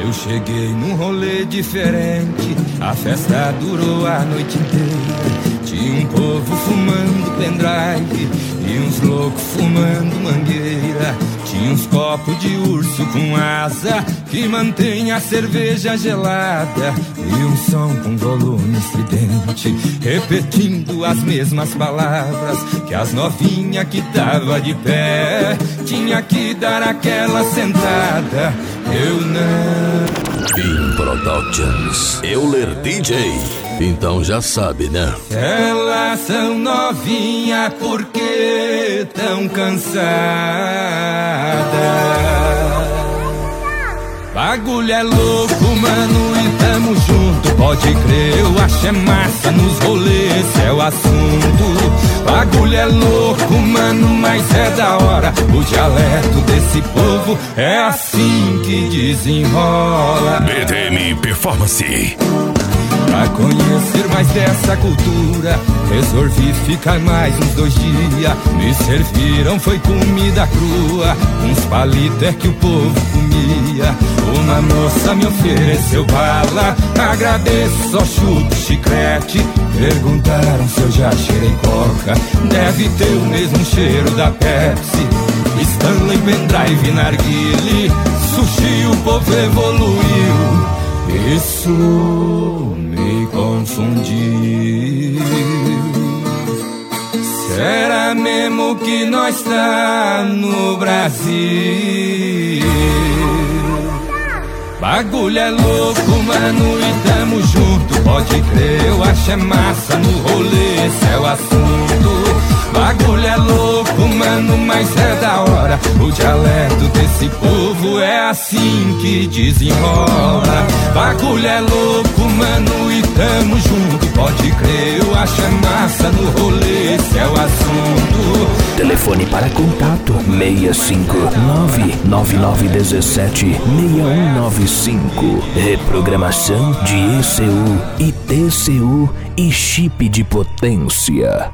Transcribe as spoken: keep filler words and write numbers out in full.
Eu cheguei num rolê diferente, a festa durou a noite inteira. Tinha um povo fumando pendrive e uns loucos fumando mangueira. Tinha uns copos de urso com asa que mantém a cerveja gelada, e um som com volume estridente repetindo as mesmas palavras que as novinhas que tava de pé tinha que dar aquela sentada. Eu não. Beam Productions, Euler D J. Então já sabe, né? Elas são novinhas porque tão cansadas. Bagulho é louco, mano, e tamo junto. Pode crer, eu acho é massa nos rolês, esse é o assunto. Bagulho é louco, mano, mas é da hora. O dialeto desse povo é assim que desenrola. B D M Performance. Pra conhecer mais dessa cultura, resolvi ficar mais uns dois dias. Me serviram, foi comida crua, uns palitos é que o povo comia. Uma moça me ofereceu bala, agradeço, só chupo chiclete. Perguntaram se eu já cheirei coca, deve ter o mesmo cheiro da Pepsi. Stanley, pendrive, narguile, sushi, o povo evoluiu. Isso me confundiu. Será mesmo que nós tá no Brasil? Bagulho é louco, mano, e tamo junto. Pode crer, eu acho é massa no rolê, esse é o assunto. Bagulho é louco, mano, mas é da hora. O dialeto desse povo é assim que desenrola. Bagulho é louco, mano, e tamo junto. Pode crer, eu acho é massa no rolê, esse é o assunto. Telefone para contato seis cinco nove nove nove um sete seis um nove cinco. Reprogramação de E C U e T C U e chip de potência.